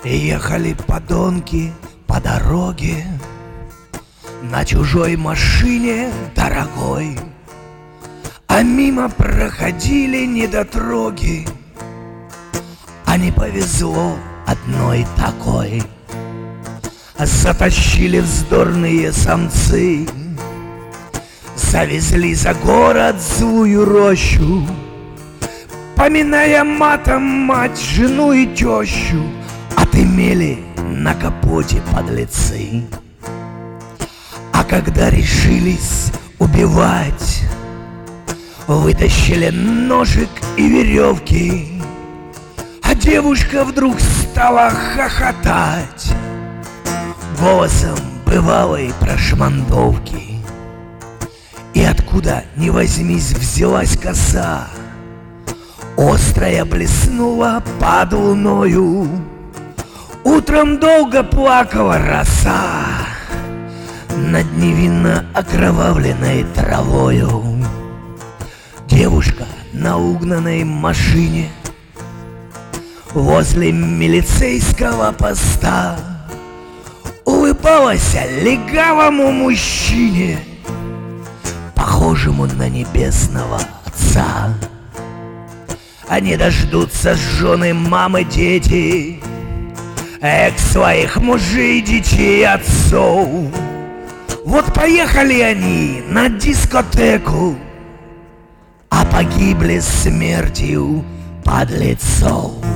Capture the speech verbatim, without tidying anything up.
Ехали подонки по дороге на чужой машине дорогой, а мимо проходили недотроги, а не повезло одной такой. Затащили вздорные самцы, завезли за город злую рощу, поминая матом мать, жену и тещу. Отымели на капоте подлецы. А когда решились убивать, вытащили ножик и веревки, а девушка вдруг стала хохотать голосом бывалой прошмандовки. И откуда ни возьмись взялась коса, острая блеснула под луною. Утром долго плакала роса над невинно окровавленной травою. Девушка на угнанной машине возле милицейского поста улыбалась легавому мужчине, похожему на небесного отца. Они дождутся жены, мамы, дети, экс своих мужей, детей, отцов. Вот поехали они на дискотеку, а погибли смертью подлецов.